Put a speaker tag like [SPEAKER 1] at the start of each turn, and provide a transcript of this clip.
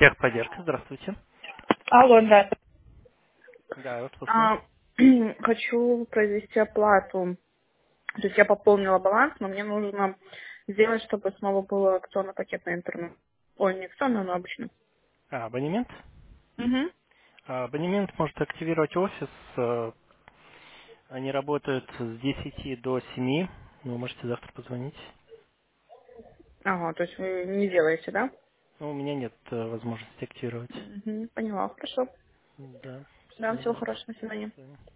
[SPEAKER 1] Техподдержка, здравствуйте.
[SPEAKER 2] Алло, да.
[SPEAKER 1] Да, я вас слушаю.
[SPEAKER 2] А, хочу произвести оплату. То есть я пополнила баланс, но мне нужно сделать, чтобы снова был акционно-пакетный интернет. Ой, не акционный, но обычный.
[SPEAKER 1] Абонемент?
[SPEAKER 2] Угу.
[SPEAKER 1] Абонемент может активировать офис. Они работают с 10 до 7. Вы можете завтра позвонить.
[SPEAKER 2] Ага, то есть вы не делаете, да?
[SPEAKER 1] Но у меня нет возможности активировать.
[SPEAKER 2] Угу, поняла, хорошо.
[SPEAKER 1] Да,
[SPEAKER 2] Да,
[SPEAKER 1] всего
[SPEAKER 2] всего
[SPEAKER 1] доброго.
[SPEAKER 2] хорошего, до
[SPEAKER 1] До
[SPEAKER 2] свидания.
[SPEAKER 1] свидания.